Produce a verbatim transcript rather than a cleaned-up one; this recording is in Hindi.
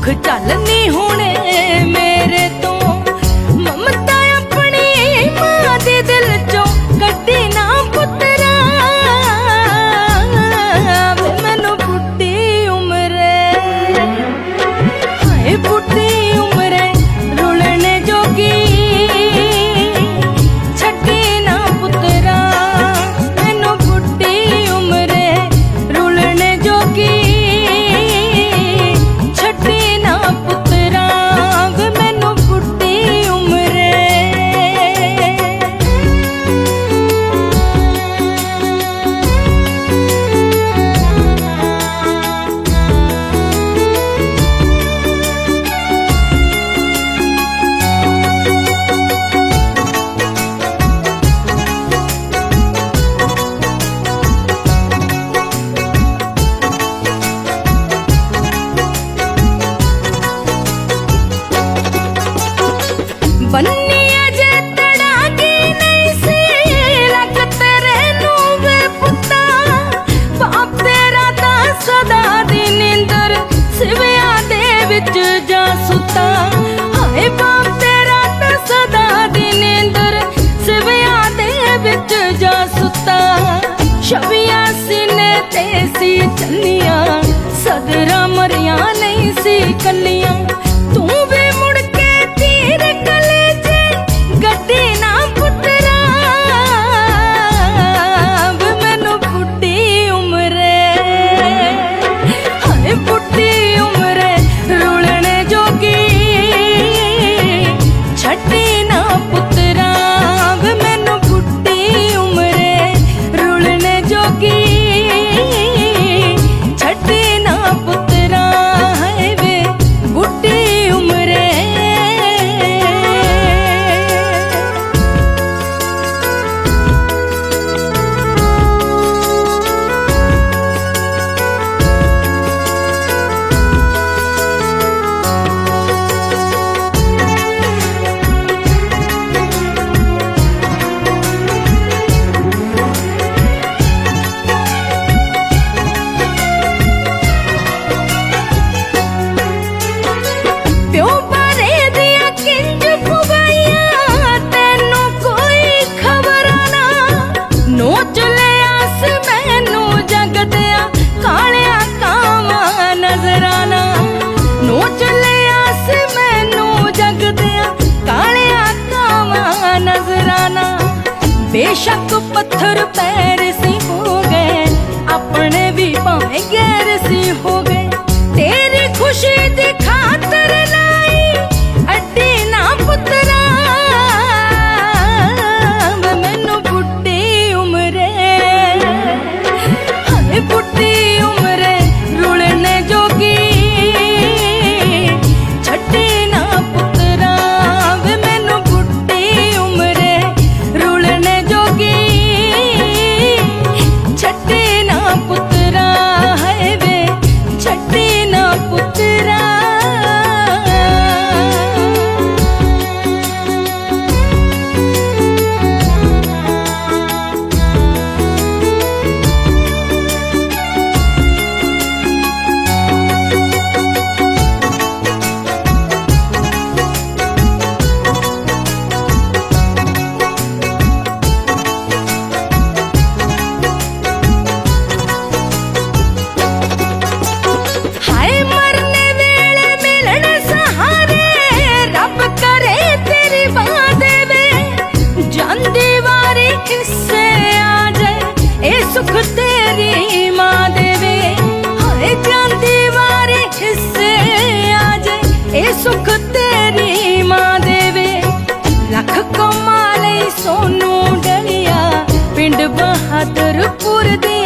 चलनी हुणे मेरे तो ममता अपनी मां दे दिल चों कड्डी ना पुत्तरा मैनू बुढ़ी उम्रे हाय बुढ़ी उम्रे रुलने जोगी छड्डी ना पुत्तरा मैनू बुढ़ी उम्रे रुलने जोगी बन्नी अजे तड़ागी नहीं सी लग तेरे नूवे पुत्ता बाप तेरा ता सदा दी नींदर सिविया दे विच जा सुता हाय बाप तेरा ता सदा दी नींदर सिविया दे विच जा सुता छवियां सीने ते सी चन्निया सदरा मरिया नहीं सी कलियां तू भी मुड़ के तीर गड्डी ना पुत्तरा मैनू बुढ़ी उम्रे हाय बुढ़ी उम्रे रुलने जोगी छड्डी ना पुत्तरा मैनू बुढ़ी उम्रे रुलने जोगी छड्डी ना पुत्तरा हाय वे बुढ़ी उम्रे बेशक पत्थर पैर सी हो गए अपने भी भावे गैर सी हो गए तेरी खुशी दी खातर लाई अड्डी ना पुत्तरा मैनू बुढ़ी उम्रे हाय बुढ़ी उम्रे रुलने जोगी छड्डी ना पुत्तरा मैनू बुढ़ी उम्रे रुलने छड्डी ना पुत्तरा है वे छड्डी ना पुत्तरा सुख तेरी मां देवे हाय जांदी वारे हिस्से आ जाए ए सुख तेरी मां देवे लख कमाले सोनू डलिया पिंड बहादुरपुर दी